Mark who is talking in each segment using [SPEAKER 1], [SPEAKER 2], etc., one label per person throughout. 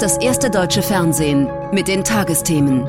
[SPEAKER 1] das erste deutsche Fernsehen mit den Tagesthemen.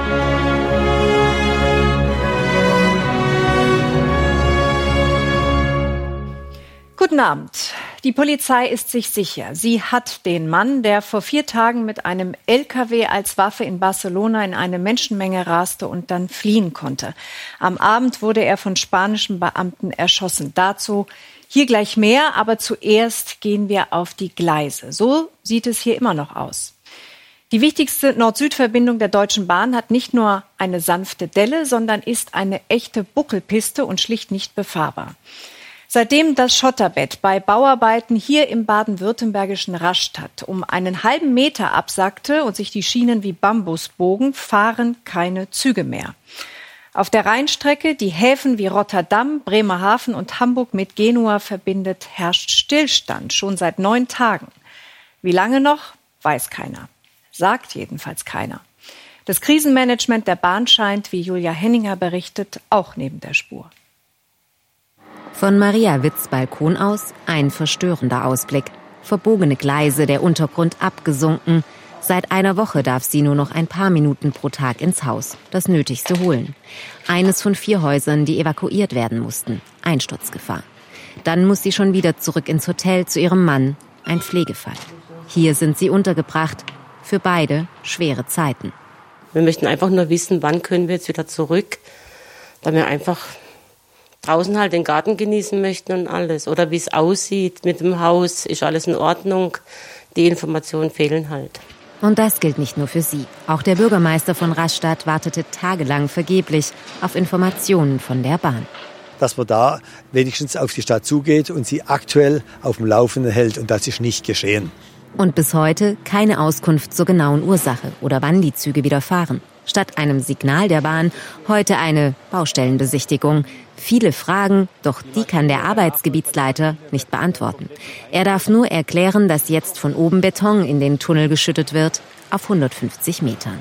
[SPEAKER 2] Guten Abend. Die Polizei ist sich sicher. Sie hat den Mann, der vor 4 Tagen mit einem LKW als Waffe in Barcelona in eine Menschenmenge raste und dann fliehen konnte. Am Abend wurde er von spanischen Beamten erschossen. Dazu hier gleich mehr, aber zuerst gehen wir auf die Gleise. So sieht es hier immer noch aus. Die wichtigste Nord-Süd-Verbindung der Deutschen Bahn hat nicht nur eine sanfte Delle, sondern ist eine echte Buckelpiste und schlicht nicht befahrbar. Seitdem das Schotterbett bei Bauarbeiten hier im baden-württembergischen Rastatt um einen halben Meter absackte und sich die Schienen wie Bambus bogen, fahren keine Züge mehr. Auf der Rheinstrecke, die Häfen wie Rotterdam, Bremerhaven und Hamburg mit Genua verbindet, herrscht Stillstand, schon seit 9 Tagen. Wie lange noch, weiß keiner. Sagt jedenfalls keiner. Das Krisenmanagement der Bahn scheint, wie Julia Henninger berichtet, auch neben der Spur.
[SPEAKER 3] Von Maria Witts Balkon aus ein verstörender Ausblick. Verbogene Gleise, der Untergrund abgesunken. Seit einer Woche darf sie nur noch ein paar Minuten pro Tag ins Haus, das Nötigste holen. Eines von 4 Häusern, die evakuiert werden mussten. Einsturzgefahr. Dann muss sie schon wieder zurück ins Hotel zu ihrem Mann. Ein Pflegefall. Hier sind sie untergebracht. Für beide schwere Zeiten.
[SPEAKER 4] Wir möchten einfach nur wissen, wann können wir jetzt wieder zurück, da wir einfach draußen halt den Garten genießen möchten und alles. Oder wie es aussieht mit dem Haus, ist alles in Ordnung. Die Informationen fehlen halt.
[SPEAKER 3] Und das gilt nicht nur für sie. Auch der Bürgermeister von Rastatt wartete tagelang vergeblich auf Informationen von der Bahn.
[SPEAKER 5] Dass man da wenigstens auf die Stadt zugeht und sie aktuell auf dem Laufenden hält. Und das ist nicht geschehen.
[SPEAKER 3] Und bis heute keine Auskunft zur genauen Ursache oder wann die Züge wieder fahren. Statt einem Signal der Bahn heute eine Baustellenbesichtigung. Viele Fragen, doch die kann der Arbeitsgebietsleiter nicht beantworten. Er darf nur erklären, dass jetzt von oben Beton in den Tunnel geschüttet wird, auf 150 Metern.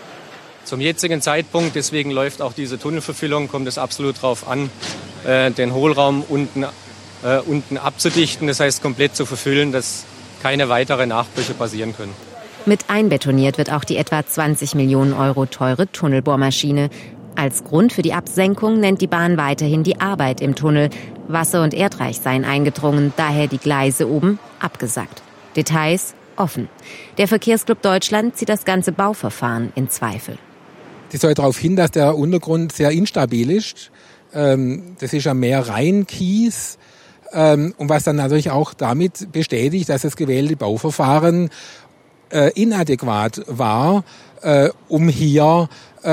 [SPEAKER 6] Zum jetzigen Zeitpunkt, deswegen läuft auch diese Tunnelverfüllung, kommt es absolut darauf an, den Hohlraum unten abzudichten, das heißt komplett zu verfüllen, dass keine weiteren Nachbrüche passieren können.
[SPEAKER 3] Mit einbetoniert wird auch die etwa 20 Millionen Euro teure Tunnelbohrmaschine. Als Grund für die Absenkung nennt die Bahn weiterhin die Arbeit im Tunnel. Wasser und Erdreich seien eingedrungen, daher die Gleise oben abgesackt. Details offen. Der Verkehrsclub Deutschland zieht das ganze Bauverfahren in Zweifel.
[SPEAKER 7] Das soll darauf hin, dass der Untergrund sehr instabil ist. Das ist ja mehr Rheinkies. Und was dann natürlich auch damit bestätigt, dass das gewählte Bauverfahren inadäquat war, um hier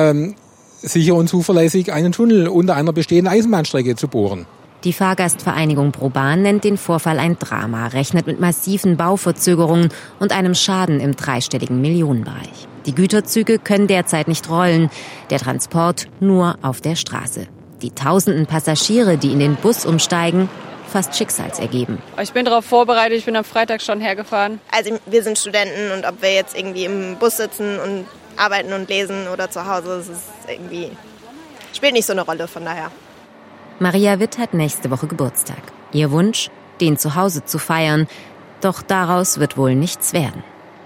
[SPEAKER 7] sicher und zuverlässig einen Tunnel unter einer bestehenden Eisenbahnstrecke zu bohren.
[SPEAKER 3] Die Fahrgastvereinigung ProBahn nennt den Vorfall ein Drama, rechnet mit massiven Bauverzögerungen und einem Schaden im dreistelligen Millionenbereich. Die Güterzüge können derzeit nicht rollen, der Transport nur auf der Straße. Die tausenden Passagiere, die in den Bus umsteigen, fast schicksalsergeben.
[SPEAKER 8] Ich bin darauf vorbereitet, ich bin am Freitag schon hergefahren.
[SPEAKER 9] Also wir sind Studenten und ob wir jetzt irgendwie im Bus sitzen und arbeiten und lesen oder zu Hause, das ist irgendwie, spielt nicht so eine Rolle, von daher.
[SPEAKER 3] Maria Witt hat nächste Woche Geburtstag. Ihr Wunsch, den zu Hause zu feiern, doch daraus wird wohl nichts werden.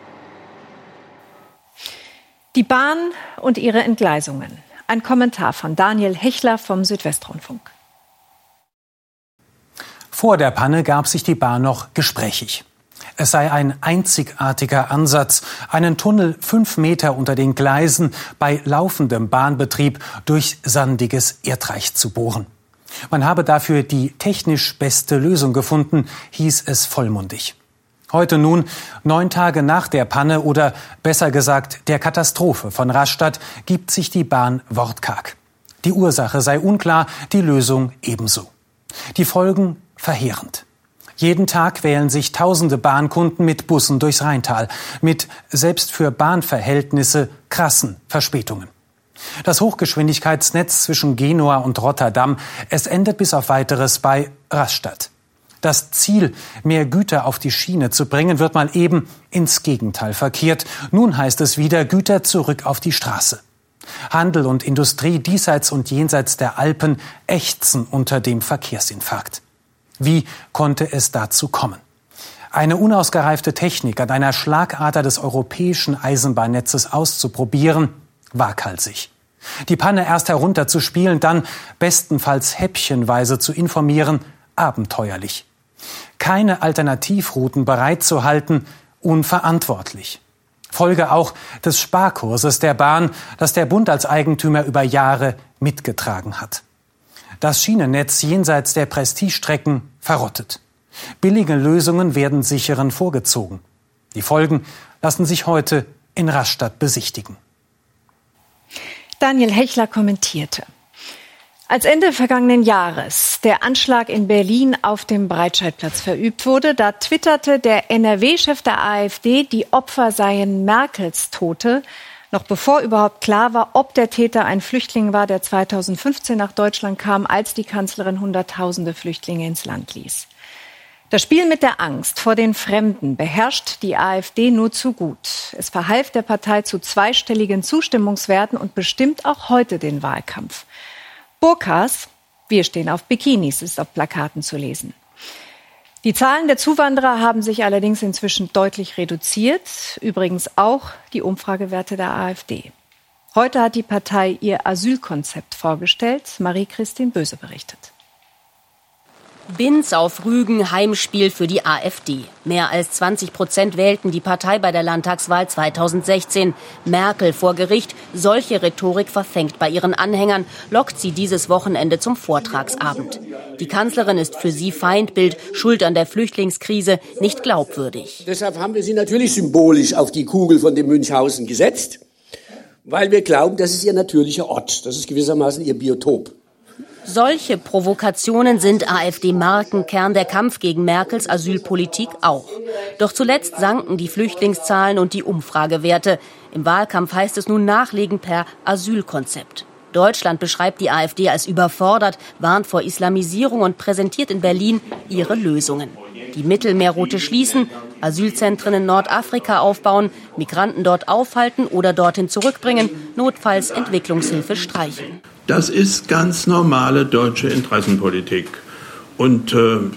[SPEAKER 2] Die Bahn und ihre Entgleisungen. Ein Kommentar von Daniel Hechler vom Südwestrundfunk.
[SPEAKER 10] Vor der Panne gab sich die Bahn noch gesprächig. Es sei ein einzigartiger Ansatz, einen Tunnel 5 Meter unter den Gleisen bei laufendem Bahnbetrieb durch sandiges Erdreich zu bohren. Man habe dafür die technisch beste Lösung gefunden, hieß es vollmundig. Heute nun, 9 Tage nach der Panne oder besser gesagt der Katastrophe von Rastatt, gibt sich die Bahn wortkarg. Die Ursache sei unklar, die Lösung ebenso. Die Folgen verheerend. Jeden Tag quälen sich tausende Bahnkunden mit Bussen durchs Rheintal, mit selbst für Bahnverhältnisse krassen Verspätungen. Das Hochgeschwindigkeitsnetz zwischen Genua und Rotterdam, es endet bis auf Weiteres bei Rastatt. Das Ziel, mehr Güter auf die Schiene zu bringen, wird mal eben ins Gegenteil verkehrt. Nun heißt es wieder Güter zurück auf die Straße. Handel und Industrie diesseits und jenseits der Alpen ächzen unter dem Verkehrsinfarkt. Wie konnte es dazu kommen? Eine unausgereifte Technik an einer Schlagader des europäischen Eisenbahnnetzes auszuprobieren, waghalsig. Die Panne erst herunterzuspielen, dann bestenfalls häppchenweise zu informieren, abenteuerlich. Keine Alternativrouten bereitzuhalten, unverantwortlich. Folge auch des Sparkurses der Bahn, das der Bund als Eigentümer über Jahre mitgetragen hat. Das Schienennetz jenseits der Prestigestrecken verrottet. Billige Lösungen werden sicheren vorgezogen. Die Folgen lassen sich heute in Rastatt besichtigen.
[SPEAKER 2] Daniel Hechler kommentierte: Als Ende vergangenen Jahres der Anschlag in Berlin auf dem Breitscheidplatz verübt wurde, da twitterte der NRW-Chef der AfD, die Opfer seien Merkels Tote, noch bevor überhaupt klar war, ob der Täter ein Flüchtling war, der 2015 nach Deutschland kam, als die Kanzlerin Hunderttausende Flüchtlinge ins Land ließ. Das Spiel mit der Angst vor den Fremden beherrscht die AfD nur zu gut. Es verhalf der Partei zu zweistelligen Zustimmungswerten und bestimmt auch heute den Wahlkampf. Burkas, wir stehen auf Bikinis, ist auf Plakaten zu lesen. Die Zahlen der Zuwanderer haben sich allerdings inzwischen deutlich reduziert. Übrigens auch die Umfragewerte der AfD. Heute hat die Partei ihr Asylkonzept vorgestellt. Marie-Christine Böse berichtet.
[SPEAKER 11] Binz auf Rügen, Heimspiel für die AfD. Mehr als 20% wählten die Partei bei der Landtagswahl 2016. Merkel vor Gericht. Solche Rhetorik verfängt bei ihren Anhängern, lockt sie dieses Wochenende zum Vortragsabend. Die Kanzlerin ist für sie Feindbild, schuld an der Flüchtlingskrise, nicht glaubwürdig.
[SPEAKER 12] Deshalb haben wir sie natürlich symbolisch auf die Kugel von dem Münchhausen gesetzt, weil wir glauben, das ist ihr natürlicher Ort. Das ist gewissermaßen ihr Biotop.
[SPEAKER 11] Solche Provokationen sind AfD-Markenkern, der Kampf gegen Merkels Asylpolitik auch. Doch zuletzt sanken die Flüchtlingszahlen und die Umfragewerte. Im Wahlkampf heißt es nun nachlegen per Asylkonzept. Deutschland beschreibt die AfD als überfordert, warnt vor Islamisierung und präsentiert in Berlin ihre Lösungen. Die Mittelmeerroute schließen, Asylzentren in Nordafrika aufbauen, Migranten dort aufhalten oder dorthin zurückbringen, notfalls Entwicklungshilfe streichen.
[SPEAKER 13] Das ist ganz normale deutsche Interessenpolitik. Und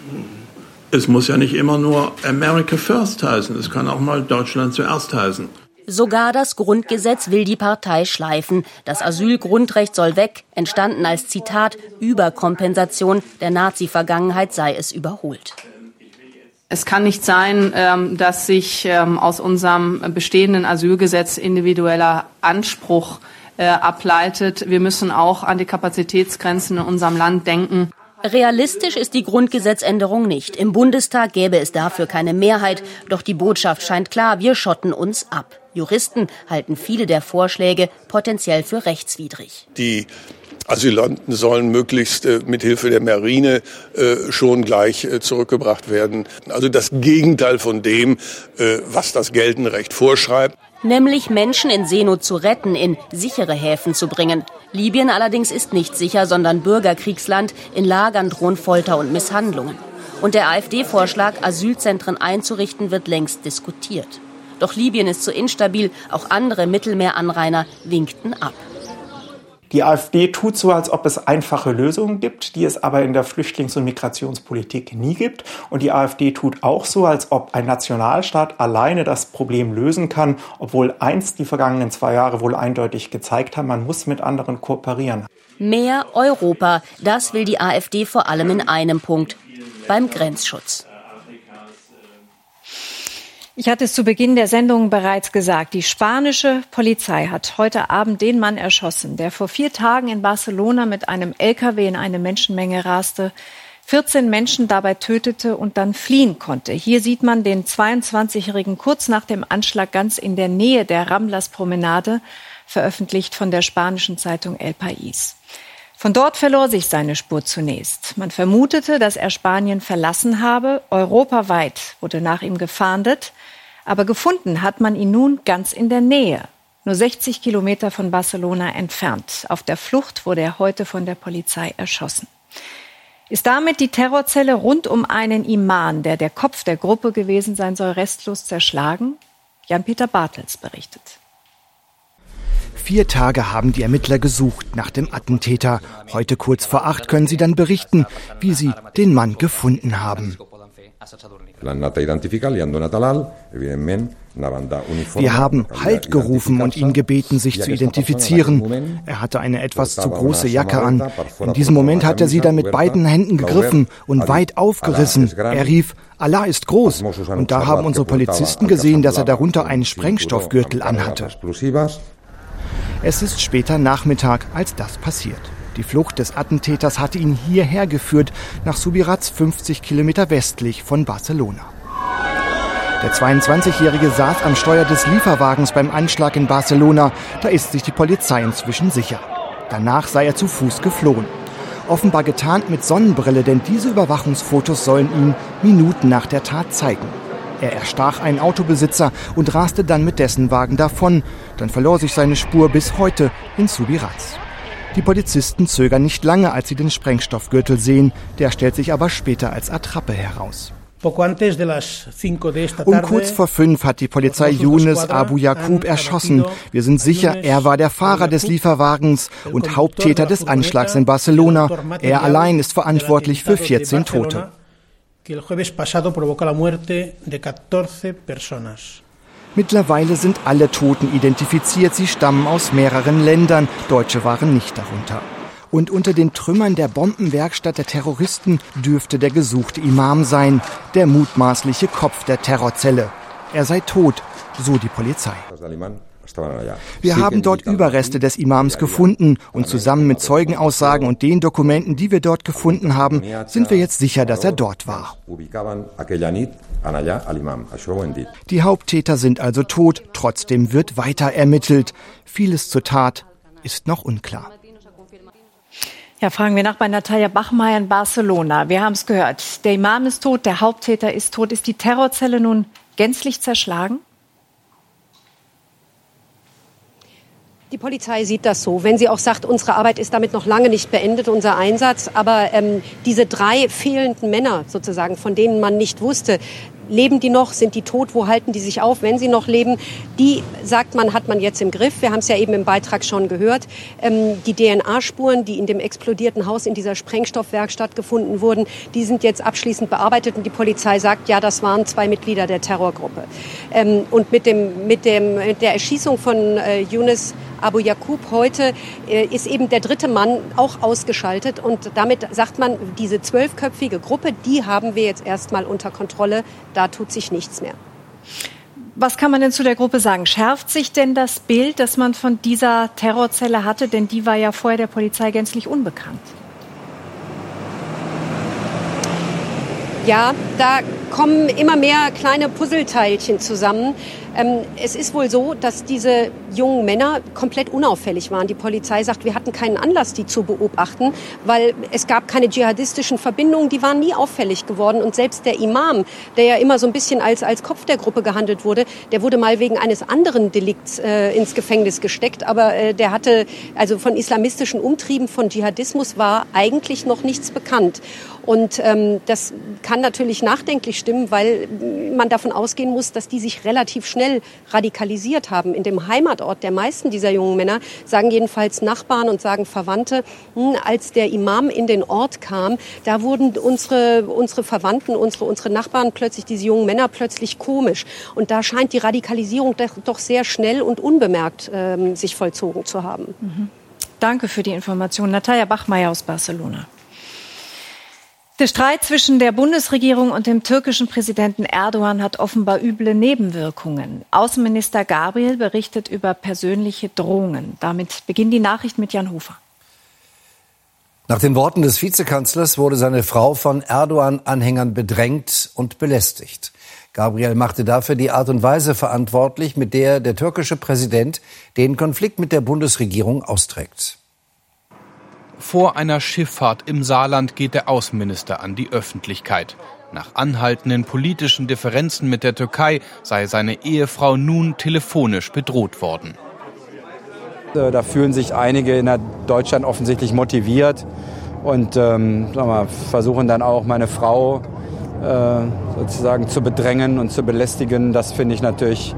[SPEAKER 13] es muss ja nicht immer nur America First heißen. Es kann auch mal Deutschland zuerst heißen.
[SPEAKER 11] Sogar das Grundgesetz will die Partei schleifen. Das Asylgrundrecht soll weg. Entstanden als Zitat, Überkompensation der Nazi-Vergangenheit sei es überholt.
[SPEAKER 14] Es kann nicht sein, dass sich aus unserem bestehenden Asylgesetz individueller Anspruch ableitet. Wir müssen auch an die Kapazitätsgrenzen in unserem Land denken.
[SPEAKER 11] Realistisch ist die Grundgesetzänderung nicht. Im Bundestag gäbe es dafür keine Mehrheit. Doch die Botschaft scheint klar, wir schotten uns ab. Juristen halten viele der Vorschläge potenziell für rechtswidrig.
[SPEAKER 15] Die Asylanten sollen möglichst mit Hilfe der Marine schon gleich zurückgebracht werden. Also das Gegenteil von dem, was das geltende Recht vorschreibt.
[SPEAKER 11] Nämlich Menschen in Seenot zu retten, in sichere Häfen zu bringen. Libyen allerdings ist nicht sicher, sondern Bürgerkriegsland. In Lagern drohen Folter und Misshandlungen. Und der AfD-Vorschlag, Asylzentren einzurichten, wird längst diskutiert. Doch Libyen ist zu instabil, auch andere Mittelmeeranrainer winkten ab.
[SPEAKER 16] Die AfD tut so, als ob es einfache Lösungen gibt, die es aber in der Flüchtlings- und Migrationspolitik nie gibt. Und die AfD tut auch so, als ob ein Nationalstaat alleine das Problem lösen kann, obwohl einst die vergangenen 2 Jahre wohl eindeutig gezeigt haben, man muss mit anderen kooperieren.
[SPEAKER 11] Mehr Europa, das will die AfD vor allem in einem Punkt, beim Grenzschutz.
[SPEAKER 2] Ich hatte es zu Beginn der Sendung bereits gesagt. Die spanische Polizei hat heute Abend den Mann erschossen, der vor 4 Tagen in Barcelona mit einem LKW in eine Menschenmenge raste, 14 Menschen dabei tötete und dann fliehen konnte. Hier sieht man den 22-Jährigen kurz nach dem Anschlag ganz in der Nähe der Ramblas-Promenade, veröffentlicht von der spanischen Zeitung El País. Von dort verlor sich seine Spur zunächst. Man vermutete, dass er Spanien verlassen habe. Europaweit wurde nach ihm gefahndet. Aber gefunden hat man ihn nun ganz in der Nähe, nur 60 Kilometer von Barcelona entfernt. Auf der Flucht wurde er heute von der Polizei erschossen. Ist damit die Terrorzelle rund um einen Imam, der der Kopf der Gruppe gewesen sein soll, restlos zerschlagen? Jan-Peter Bartels berichtet.
[SPEAKER 17] 4 Tage haben die Ermittler gesucht nach dem Attentäter. Heute kurz vor 8 können sie dann berichten, wie sie den Mann gefunden haben. Wir haben Halt gerufen und ihn gebeten, sich zu identifizieren. Er hatte eine etwas zu große Jacke an. In diesem Moment hat er sie dann mit beiden Händen gegriffen und weit aufgerissen. Er rief, Allah ist groß. Und da haben unsere Polizisten gesehen, dass er darunter einen Sprengstoffgürtel anhatte. Es ist später Nachmittag, als das passiert. Die Flucht des Attentäters hatte ihn hierher geführt, nach Subirats, 50 Kilometer westlich von Barcelona. Der 22-Jährige saß am Steuer des Lieferwagens beim Anschlag in Barcelona. Da ist sich die Polizei inzwischen sicher. Danach sei er zu Fuß geflohen. Offenbar getarnt mit Sonnenbrille, denn diese Überwachungsfotos sollen ihn Minuten nach der Tat zeigen. Er erstach einen Autobesitzer und raste dann mit dessen Wagen davon. Dann verlor sich seine Spur bis heute in Subirats. Die Polizisten zögern nicht lange, als sie den Sprengstoffgürtel sehen. Der stellt sich aber später als Attrappe heraus. Um kurz vor 5 hat die Polizei Younes Abu Yaqub erschossen. Wir sind sicher, er war der Fahrer des Lieferwagens und Haupttäter des Anschlags in Barcelona. Er allein ist verantwortlich für 14 Tote. Mittlerweile sind alle Toten identifiziert. Sie stammen aus mehreren Ländern. Deutsche waren nicht darunter. Und unter den Trümmern der Bombenwerkstatt der Terroristen dürfte der gesuchte Imam sein, der mutmaßliche Kopf der Terrorzelle. Er sei tot, so die Polizei. Wir haben dort Überreste des Imams gefunden und zusammen mit Zeugenaussagen und den Dokumenten, die wir dort gefunden haben, sind wir jetzt sicher, dass er dort war. Die Haupttäter sind also tot, trotzdem wird weiter ermittelt. Vieles zur Tat ist noch unklar.
[SPEAKER 2] Ja, fragen wir nach bei Natalia Bachmeier in Barcelona. Wir haben es gehört. Der Imam ist tot, der Haupttäter ist tot. Ist die Terrorzelle nun gänzlich zerschlagen?
[SPEAKER 18] Die Polizei sieht das so. Wenn sie auch sagt, unsere Arbeit ist damit noch lange nicht beendet, unser Einsatz. Aber diese 3 fehlenden Männer sozusagen, von denen man nicht wusste, leben die noch, sind die tot, wo halten die sich auf, wenn sie noch leben, die, sagt man, hat man jetzt im Griff. Wir haben es ja eben im Beitrag schon gehört. Die DNA-Spuren, die in dem explodierten Haus in dieser Sprengstoffwerkstatt gefunden wurden, die sind jetzt abschließend bearbeitet und die Polizei sagt, ja, das waren 2 Mitglieder der Terrorgruppe. Und mit der Erschießung von Younes Abu Yaqub heute ist eben der 3. Mann auch ausgeschaltet und damit sagt man, diese 12-köpfige Gruppe, die haben wir jetzt erstmal unter Kontrolle, da tut sich nichts mehr.
[SPEAKER 2] Was kann man denn zu der Gruppe sagen? Schärft sich denn das Bild, das man von dieser Terrorzelle hatte? Denn die war ja vorher der Polizei gänzlich unbekannt.
[SPEAKER 18] Ja, da kommen immer mehr kleine Puzzleteilchen zusammen. Es ist wohl so, dass diese jungen Männer komplett unauffällig waren. Die Polizei sagt, wir hatten keinen Anlass, die zu beobachten, weil es gab keine dschihadistischen Verbindungen, die waren nie auffällig geworden. Und selbst der Imam, der ja immer so ein bisschen als Kopf der Gruppe gehandelt wurde, der wurde mal wegen eines anderen Delikts ins Gefängnis gesteckt. Aber der hatte, also von islamistischen Umtrieben, von Dschihadismus war eigentlich noch nichts bekannt. Und das kann natürlich nachdenklich stimmen, weil man davon ausgehen muss, dass die sich relativ schnell radikalisiert haben. In dem Heimatort der meisten dieser jungen Männer sagen jedenfalls Nachbarn und sagen Verwandte, als der Imam in den Ort kam, da wurden unsere Verwandten, unsere Nachbarn plötzlich, diese jungen Männer plötzlich komisch. Und da scheint die Radikalisierung doch sehr schnell und unbemerkt sich vollzogen zu haben.
[SPEAKER 2] Mhm. Danke für die Information. Natalia Bachmeier aus Barcelona. Der Streit zwischen der Bundesregierung und dem türkischen Präsidenten Erdogan hat offenbar üble Nebenwirkungen. Außenminister Gabriel berichtet über persönliche Drohungen. Damit beginnt die Nachricht mit Jan Hofer.
[SPEAKER 19] Nach den Worten des Vizekanzlers wurde seine Frau von Erdogan-Anhängern bedrängt und belästigt. Gabriel machte dafür die Art und Weise verantwortlich, mit der der türkische Präsident den Konflikt mit der Bundesregierung austrägt.
[SPEAKER 20] Vor einer Schifffahrt im Saarland geht der Außenminister an die Öffentlichkeit. Nach anhaltenden politischen Differenzen mit der Türkei sei seine Ehefrau nun telefonisch bedroht worden.
[SPEAKER 21] Da fühlen sich einige in Deutschland offensichtlich motiviert und versuchen dann auch meine Frau sozusagen zu bedrängen und zu belästigen. Das finde ich natürlich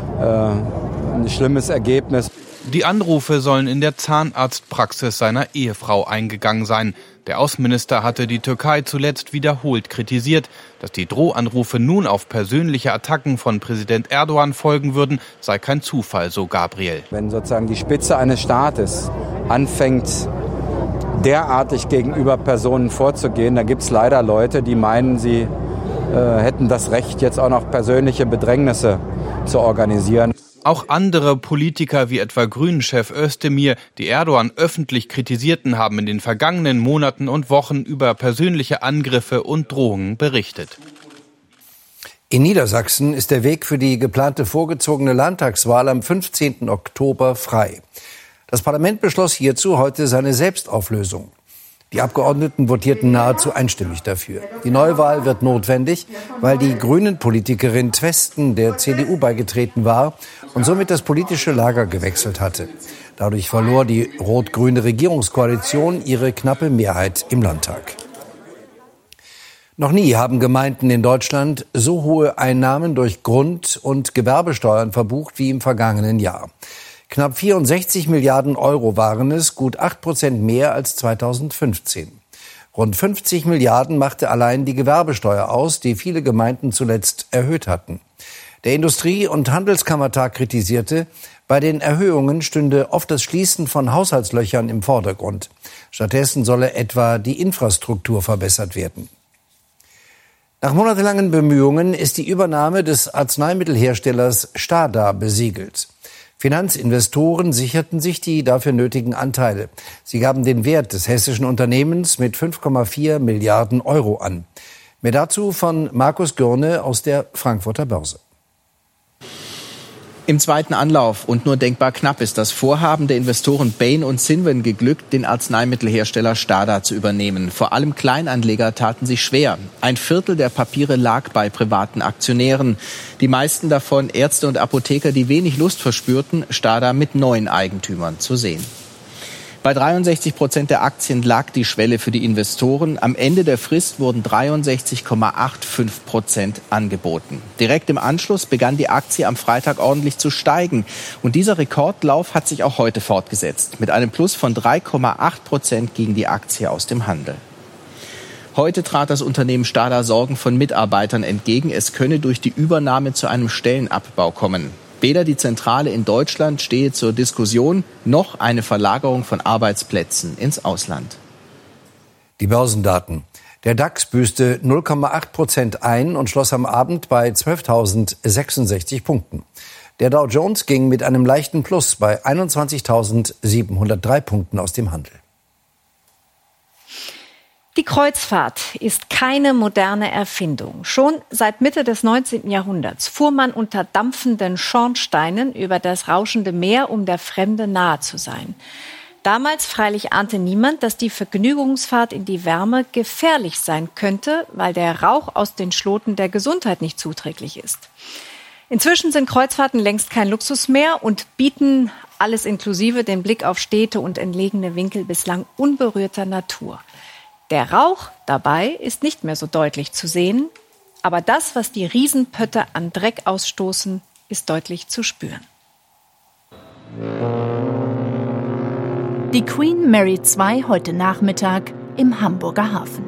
[SPEAKER 21] ein schlimmes Ergebnis.
[SPEAKER 20] Die Anrufe sollen in der Zahnarztpraxis seiner Ehefrau eingegangen sein. Der Außenminister hatte die Türkei zuletzt wiederholt kritisiert. Dass die Drohanrufe nun auf persönliche Attacken von Präsident Erdogan folgen würden, sei kein Zufall, so Gabriel.
[SPEAKER 21] Wenn sozusagen die Spitze eines Staates anfängt, derartig gegenüber Personen vorzugehen, da gibt es leider Leute, die meinen, sie hätten das Recht, jetzt auch noch persönliche Bedrängnisse zu organisieren.
[SPEAKER 20] Auch andere Politiker wie etwa Grünen-Chef Özdemir, die Erdogan öffentlich kritisierten, haben in den vergangenen Monaten und Wochen über persönliche Angriffe und Drohungen berichtet.
[SPEAKER 19] In Niedersachsen ist der Weg für die geplante vorgezogene Landtagswahl am 15. Oktober frei. Das Parlament beschloss hierzu heute seine Selbstauflösung. Die Abgeordneten votierten nahezu einstimmig dafür. Die Neuwahl wird notwendig, weil die Grünen-Politikerin Twesten der CDU beigetreten war und somit das politische Lager gewechselt hatte. Dadurch verlor die rot-grüne Regierungskoalition ihre knappe Mehrheit im Landtag. Noch nie haben Gemeinden in Deutschland so hohe Einnahmen durch Grund- und Gewerbesteuern verbucht wie im vergangenen Jahr. Knapp 64 Milliarden Euro waren es, gut 8% mehr als 2015. Rund 50 Milliarden machte allein die Gewerbesteuer aus, die viele Gemeinden zuletzt erhöht hatten. Der Industrie- und Handelskammertag kritisierte, bei den Erhöhungen stünde oft das Schließen von Haushaltslöchern im Vordergrund. Stattdessen solle etwa die Infrastruktur verbessert werden. Nach monatelangen Bemühungen ist die Übernahme des Arzneimittelherstellers STADA besiegelt. Finanzinvestoren sicherten sich die dafür nötigen Anteile. Sie gaben den Wert des hessischen Unternehmens mit 5,4 Milliarden Euro an. Mehr dazu von Markus Görne aus der Frankfurter Börse.
[SPEAKER 1] Im zweiten Anlauf und nur denkbar knapp ist das Vorhaben der Investoren Bain und Cinven geglückt, den Arzneimittelhersteller STADA zu übernehmen. Vor allem Kleinanleger taten sich schwer. 1/4 der Papiere lag bei privaten Aktionären. Die meisten davon Ärzte und Apotheker, die wenig Lust verspürten, STADA mit neuen Eigentümern zu sehen. Bei 63% der Aktien lag die Schwelle für die Investoren. Am Ende der Frist wurden 63,85% angeboten. Direkt im Anschluss begann die Aktie am Freitag ordentlich zu steigen. Und dieser Rekordlauf hat sich auch heute fortgesetzt. Mit einem Plus von 3,8% ging die Aktie aus dem Handel. Heute trat das Unternehmen STADA Sorgen von Mitarbeitern entgegen. Es könne durch die Übernahme zu einem Stellenabbau kommen. Weder die Zentrale in Deutschland stehe zur Diskussion, noch eine Verlagerung von Arbeitsplätzen ins Ausland.
[SPEAKER 19] Die Börsendaten. Der DAX büßte 0,8% ein und schloss am Abend bei 12.066 Punkten. Der Dow Jones ging mit einem leichten Plus bei 21.703 Punkten aus dem Handel.
[SPEAKER 2] Die Kreuzfahrt ist keine moderne Erfindung. Schon seit Mitte des 19. Jahrhunderts fuhr man unter dampfenden Schornsteinen über das rauschende Meer, um der Fremde nahe zu sein. Damals freilich ahnte niemand, dass die Vergnügungsfahrt in die Wärme gefährlich sein könnte, weil der Rauch aus den Schloten der Gesundheit nicht zuträglich ist. Inzwischen sind Kreuzfahrten längst kein Luxus mehr und bieten alles inklusive den Blick auf Städte und entlegene Winkel bislang unberührter Natur. Der Rauch dabei ist nicht mehr so deutlich zu sehen, aber das, was die Riesenpötte an Dreck ausstoßen, ist deutlich zu spüren.
[SPEAKER 22] Die Queen Mary II heute Nachmittag im Hamburger Hafen.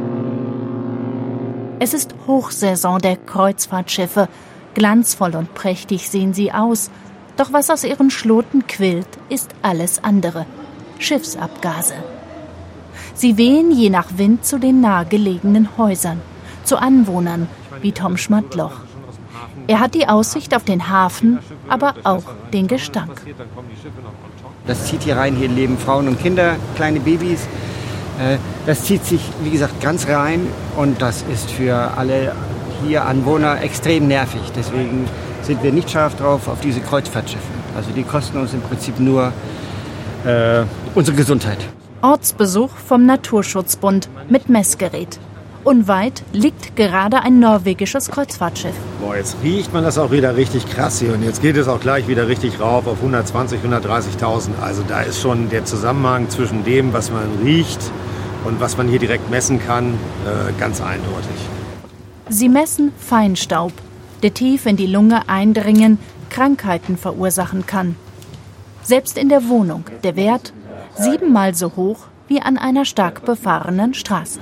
[SPEAKER 22] Es ist Hochsaison der Kreuzfahrtschiffe. Glanzvoll und prächtig sehen sie aus. Doch was aus ihren Schloten quillt, ist alles andere. Schiffsabgase. Sie wehen je nach Wind zu den nahegelegenen Häusern, zu Anwohnern wie Tom Schmatloch. Er hat die Aussicht auf den Hafen, aber auch den Gestank.
[SPEAKER 23] Das zieht hier rein, hier leben Frauen und Kinder, kleine Babys. Das zieht sich, wie gesagt, ganz rein und das ist für alle hier Anwohner extrem nervig. Deswegen sind wir nicht scharf drauf auf diese Kreuzfahrtschiffe. Also die kosten uns im Prinzip nur unsere Gesundheit.
[SPEAKER 22] Ortsbesuch vom Naturschutzbund mit Messgerät. Unweit liegt gerade ein norwegisches Kreuzfahrtschiff.
[SPEAKER 24] Boah, jetzt riecht man das auch wieder richtig krass hier. Und jetzt geht es auch gleich wieder richtig rauf auf 120.000, 130.000. Also da ist schon der Zusammenhang zwischen dem, was man riecht und was man hier direkt messen kann, ganz eindeutig.
[SPEAKER 22] Sie messen Feinstaub, der tief in die Lunge eindringen, Krankheiten verursachen kann. Selbst in der Wohnung der Wert 7-mal so hoch wie an einer stark befahrenen Straße.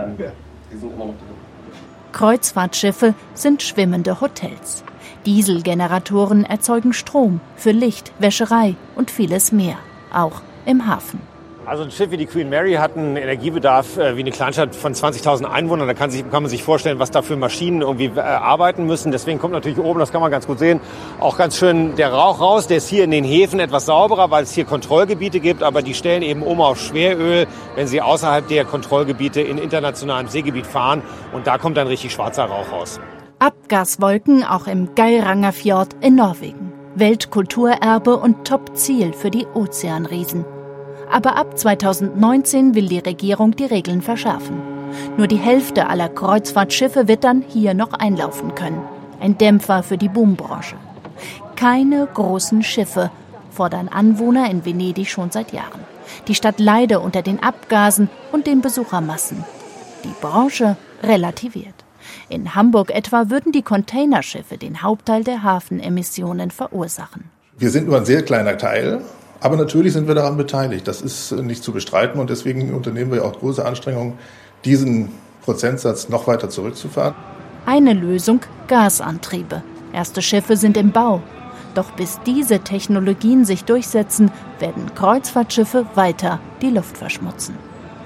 [SPEAKER 22] Kreuzfahrtschiffe sind schwimmende Hotels. Dieselgeneratoren erzeugen Strom für Licht, Wäscherei und vieles mehr, auch im Hafen.
[SPEAKER 24] Also ein Schiff wie die Queen Mary hat einen Energiebedarf wie eine Kleinstadt von 20.000 Einwohnern. Da kann man sich vorstellen, was da für Maschinen irgendwie arbeiten müssen. Deswegen kommt natürlich oben, das kann man ganz gut sehen, auch ganz schön der Rauch raus. Der ist hier in den Häfen etwas sauberer, weil es hier Kontrollgebiete gibt. Aber die stellen eben um auf Schweröl, wenn sie außerhalb der Kontrollgebiete in internationalem Seegebiet fahren. Und da kommt dann richtig schwarzer Rauch raus.
[SPEAKER 22] Abgaswolken auch im Geiranger Fjord in Norwegen. Weltkulturerbe und Top-Ziel für die Ozeanriesen. Aber ab 2019 will die Regierung die Regeln verschärfen. Nur die Hälfte aller Kreuzfahrtschiffe wird dann hier noch einlaufen können. Ein Dämpfer für die Boombranche. Keine großen Schiffe, fordern Anwohner in Venedig schon seit Jahren. Die Stadt leide unter den Abgasen und den Besuchermassen. Die Branche relativiert. In Hamburg etwa würden die Containerschiffe den Hauptteil der Hafenemissionen verursachen.
[SPEAKER 4] Wir sind nur ein sehr kleiner Teil. Aber natürlich sind wir daran beteiligt. Das ist nicht zu bestreiten und deswegen unternehmen wir auch große Anstrengungen, diesen Prozentsatz noch weiter zurückzufahren.
[SPEAKER 22] Eine Lösung: Gasantriebe. Erste Schiffe sind im Bau. Doch bis diese Technologien sich durchsetzen, werden Kreuzfahrtschiffe weiter die Luft verschmutzen.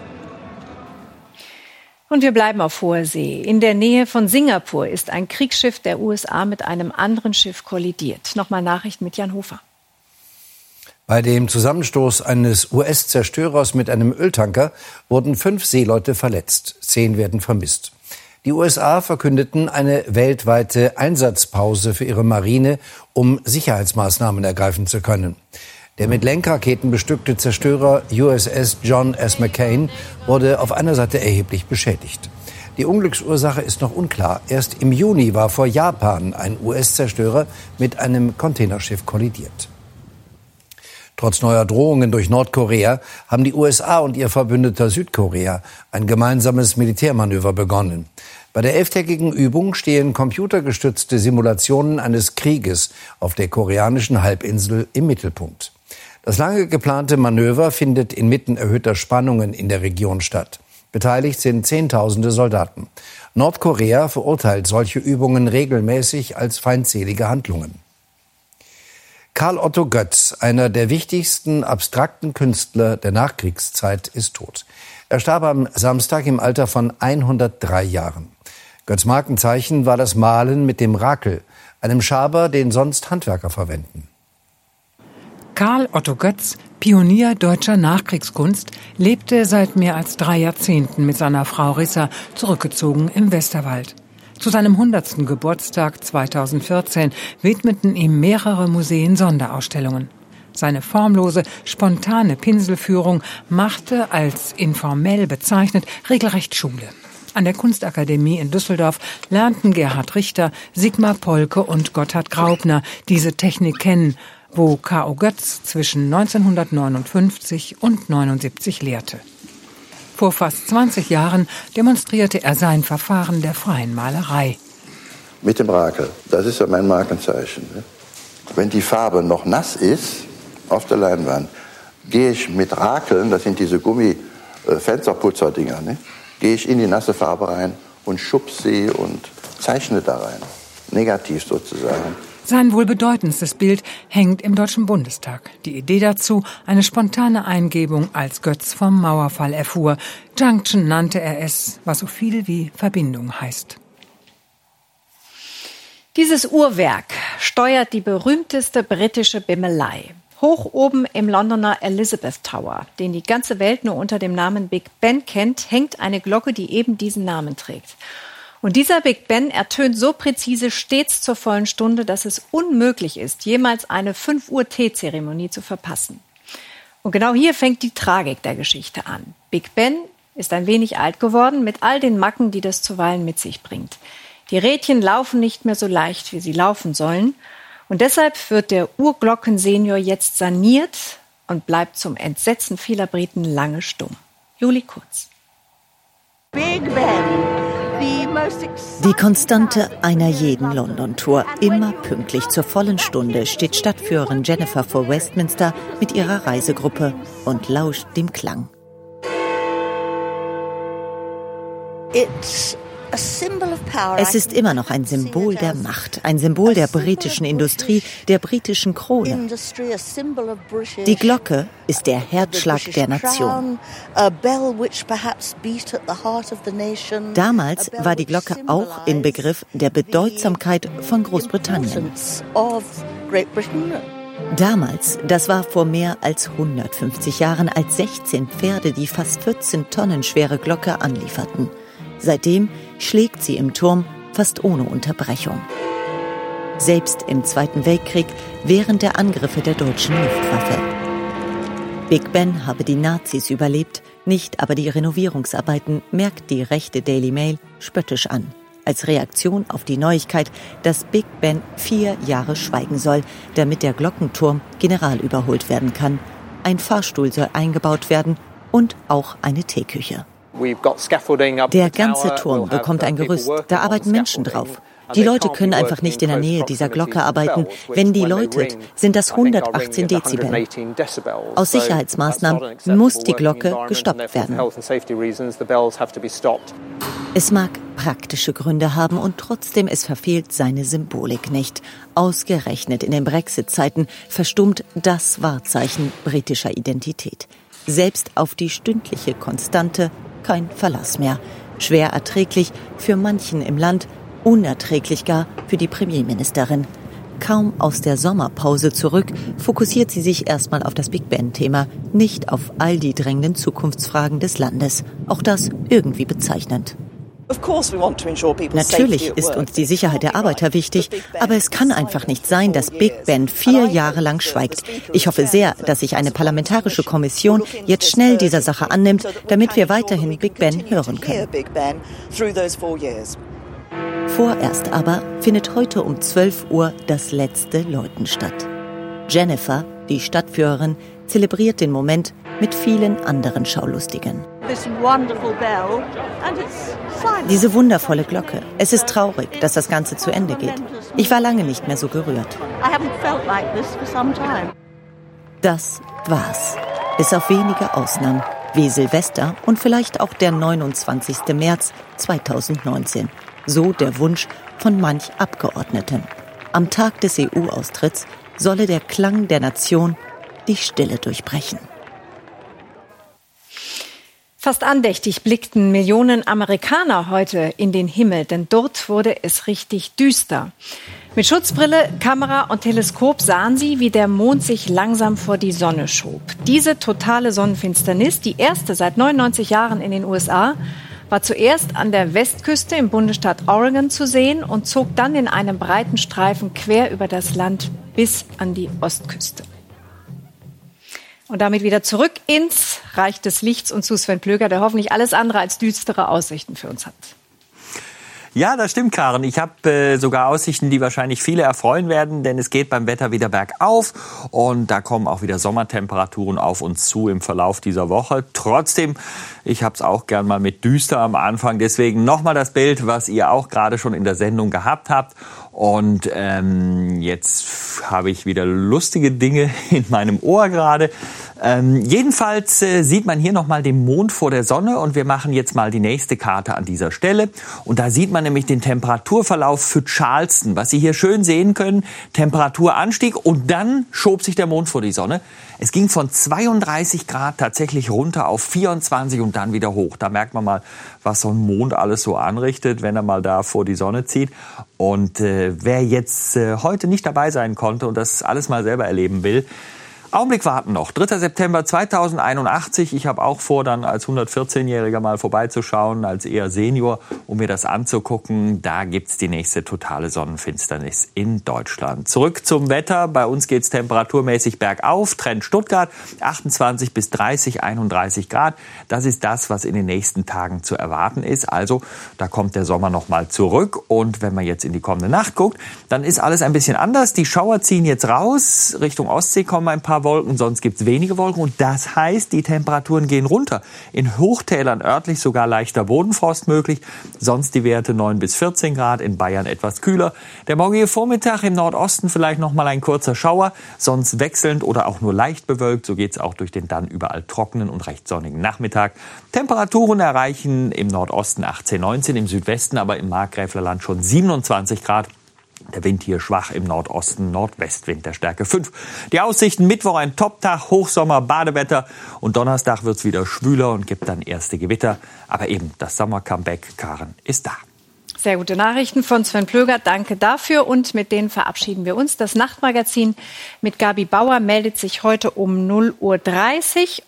[SPEAKER 2] Und wir bleiben auf hoher See. In der Nähe von Singapur ist ein Kriegsschiff der USA mit einem anderen Schiff kollidiert. Nochmal Nachrichten mit Jan Hofer.
[SPEAKER 19] Bei dem Zusammenstoß eines US-Zerstörers mit einem Öltanker wurden 5 Seeleute verletzt. 10 werden vermisst. Die USA verkündeten eine weltweite Einsatzpause für ihre Marine, um Sicherheitsmaßnahmen ergreifen zu können. Der mit Lenkraketen bestückte Zerstörer USS John S. McCain wurde auf einer Seite erheblich beschädigt. Die Unglücksursache ist noch unklar. Erst im Juni war vor Japan ein US-Zerstörer mit einem Containerschiff kollidiert. Trotz neuer Drohungen durch Nordkorea haben die USA und ihr Verbündeter Südkorea ein gemeinsames Militärmanöver begonnen. Bei der 11-tägigen Übung stehen computergestützte Simulationen eines Krieges auf der koreanischen Halbinsel im Mittelpunkt. Das lange geplante Manöver findet inmitten erhöhter Spannungen in der Region statt. Beteiligt sind Zehntausende Soldaten. Nordkorea verurteilt solche Übungen regelmäßig als feindselige Handlungen. Karl Otto Götz, einer der wichtigsten abstrakten Künstler der Nachkriegszeit, ist tot. Er starb am Samstag im Alter von 103 Jahren. Götz' Markenzeichen war das Malen mit dem Rakel, einem Schaber, den sonst Handwerker verwenden.
[SPEAKER 5] Karl Otto Götz, Pionier deutscher Nachkriegskunst, lebte seit mehr als 3 Jahrzehnten mit seiner Frau Rissa zurückgezogen im Westerwald. Zu seinem 100. Geburtstag 2014 widmeten ihm mehrere Museen Sonderausstellungen. Seine formlose, spontane Pinselführung machte, als informell bezeichnet, regelrecht Schule. An der Kunstakademie in Düsseldorf lernten Gerhard Richter, Sigmar Polke und Gotthard Graupner diese Technik kennen, wo K.O. Götz zwischen 1959 und 1979 lehrte. Vor fast 20 Jahren demonstrierte er sein Verfahren der freien Malerei.
[SPEAKER 6] Mit dem Rakel, das ist ja mein Markenzeichen. Wenn die Farbe noch nass ist auf der Leinwand, gehe ich mit Rakeln, das sind diese Gummi-Fensterputzer-Dinger, gehe ich in die nasse Farbe rein und schub sie und zeichne da rein. Negativ sozusagen.
[SPEAKER 5] Sein wohl bedeutendstes Bild hängt im Deutschen Bundestag. Die Idee dazu, eine spontane Eingebung, als Götz vom Mauerfall erfuhr. Junction nannte er es, was so viel wie Verbindung heißt.
[SPEAKER 2] Dieses Uhrwerk steuert die berühmteste britische Bimmelei. Hoch oben im Londoner Elizabeth Tower, den die ganze Welt nur unter dem Namen Big Ben kennt, hängt eine Glocke, die eben diesen Namen trägt. Und dieser Big Ben ertönt so präzise stets zur vollen Stunde, dass es unmöglich ist, jemals eine 5 Uhr Teezeremonie zu verpassen. Und genau hier fängt die Tragik der Geschichte an. Big Ben ist ein wenig alt geworden, mit all den Macken, die das zuweilen mit sich bringt. Die Rädchen laufen nicht mehr so leicht, wie sie laufen sollen. Und deshalb wird der Uhrglockensenior jetzt saniert und bleibt zum Entsetzen vieler Briten lange stumm. Juli Kurz.
[SPEAKER 7] Big Ben. Die Konstante einer jeden London-Tour. Immer pünktlich zur vollen Stunde steht Stadtführerin Jennifer vor Westminster mit ihrer Reisegruppe und lauscht dem Klang. Es ist immer noch ein Symbol der Macht, ein Symbol der britischen Industrie, der britischen Krone. Die Glocke ist der Herzschlag der Nation. Damals war die Glocke auch Inbegriff der Bedeutsamkeit von Großbritannien. Damals, das war vor mehr als 150 Jahren, als 16 Pferde die fast 14 Tonnen schwere Glocke anlieferten. Seitdem schlägt sie im Turm fast ohne Unterbrechung. Selbst im Zweiten Weltkrieg während der Angriffe der deutschen Luftwaffe. Big Ben habe die Nazis überlebt, nicht aber die Renovierungsarbeiten, merkt die rechte Daily Mail spöttisch an. Als Reaktion auf die Neuigkeit, dass Big Ben 4 Jahre schweigen soll, damit der Glockenturm generalüberholt werden kann. Ein Fahrstuhl soll eingebaut werden und auch eine Teeküche. Der ganze Turm bekommt ein Gerüst, da arbeiten Menschen drauf. Die Leute können einfach nicht in der Nähe dieser Glocke arbeiten. Wenn die läutet, sind das 118 Dezibel. Aus Sicherheitsmaßnahmen muss die Glocke gestoppt werden. Es mag praktische Gründe haben und trotzdem, es verfehlt seine Symbolik nicht. Ausgerechnet in den Brexit-Zeiten verstummt das Wahrzeichen britischer Identität. Selbst auf die stündliche Konstante kein Verlass mehr. Schwer erträglich für manchen im Land, unerträglich gar für die Premierministerin. Kaum aus der Sommerpause zurück, fokussiert sie sich erstmal auf das Big Ben-Thema, nicht auf all die drängenden Zukunftsfragen des Landes. Auch das irgendwie bezeichnend. Natürlich ist uns die Sicherheit der Arbeiter wichtig, aber es kann einfach nicht sein, dass Big Ben 4 Jahre lang schweigt. Ich hoffe sehr, dass sich eine parlamentarische Kommission jetzt schnell dieser Sache annimmt, damit wir weiterhin Big Ben hören können. Vorerst aber findet heute um 12 Uhr das letzte Läuten statt. Jennifer, die Stadtführerin, zelebriert den Moment mit vielen anderen Schaulustigen. Diese wundervolle Glocke. Es ist traurig, dass das Ganze zu Ende geht. Ich war lange nicht mehr so gerührt. Das war's. Bis auf wenige Ausnahmen, wie Silvester und vielleicht auch der 29. März 2019. So der Wunsch von manch Abgeordneten. Am Tag des EU-Austritts solle der Klang der Nation die Stille durchbrechen.
[SPEAKER 2] Fast andächtig blickten Millionen Amerikaner heute in den Himmel, denn dort wurde es richtig düster. Mit Schutzbrille, Kamera und Teleskop sahen sie, wie der Mond sich langsam vor die Sonne schob. Diese totale Sonnenfinsternis, die erste seit 99 Jahren in den USA, war zuerst an der Westküste im Bundesstaat Oregon zu sehen und zog dann in einem breiten Streifen quer über das Land bis an die Ostküste. Und damit wieder zurück ins Reich des Lichts und zu Sven Plöger, der hoffentlich alles andere als düstere Aussichten für uns hat.
[SPEAKER 3] Ja, das stimmt, Karen. Ich habe sogar Aussichten, die wahrscheinlich viele erfreuen werden, denn es geht beim Wetter wieder bergauf und da kommen auch wieder Sommertemperaturen auf uns zu im Verlauf dieser Woche. Trotzdem, ich habe es auch gern mal mit düster am Anfang, deswegen nochmal das Bild, was ihr auch gerade schon in der Sendung gehabt habt. Und jetzt habe ich wieder lustige Dinge in meinem Ohr gerade. Jedenfalls sieht man hier nochmal den Mond vor der Sonne und wir machen jetzt mal die nächste Karte an dieser Stelle. Und da sieht man nämlich den Temperaturverlauf für Charleston, was Sie hier schön sehen können. Temperaturanstieg und dann schob sich der Mond vor die Sonne. Es ging von 32 Grad tatsächlich runter auf 24 und dann wieder hoch. Da merkt man mal, was so ein Mond alles so anrichtet, wenn er mal da vor die Sonne zieht. Und wer jetzt heute nicht dabei sein konnte und das alles mal selber erleben will, Augenblick warten noch. 3. September 2081. Ich habe auch vor, dann als 114-Jähriger mal vorbeizuschauen, als eher Senior, um mir das anzugucken. Da gibt's die nächste totale Sonnenfinsternis in Deutschland. Zurück zum Wetter. Bei uns geht's temperaturmäßig bergauf. Trend Stuttgart 28 bis 30, 31 Grad. Das ist das, was in den nächsten Tagen zu erwarten ist. Also da kommt der Sommer noch mal zurück. Und wenn man jetzt in die kommende Nacht guckt, dann ist alles ein bisschen anders. Die Schauer ziehen jetzt raus. Richtung Ostsee kommen ein paar paar Wolken, sonst gibt's wenige Wolken. Und das heißt, die Temperaturen gehen runter. In Hochtälern örtlich sogar leichter Bodenfrost möglich. Sonst die Werte 9 bis 14 Grad, in Bayern etwas kühler. Der morgige Vormittag im Nordosten vielleicht noch mal ein kurzer Schauer. Sonst wechselnd oder auch nur leicht bewölkt. So geht's auch durch den dann überall trockenen und recht sonnigen Nachmittag. Temperaturen erreichen im Nordosten 18, 19, im Südwesten aber im Markgräflerland schon 27 Grad. Der Wind hier schwach im Nordosten, Nordwestwind der Stärke 5. Die Aussichten: Mittwoch ein Toptag, Hochsommer, Badewetter. Und Donnerstag wird's wieder schwüler und gibt dann erste Gewitter. Aber eben das Sommer-Comeback, Karen, ist da.
[SPEAKER 2] Sehr gute Nachrichten von Sven Plöger. Danke dafür. Und mit denen verabschieden wir uns. Das Nachtmagazin mit Gabi Bauer meldet sich heute um 0:30 Uhr.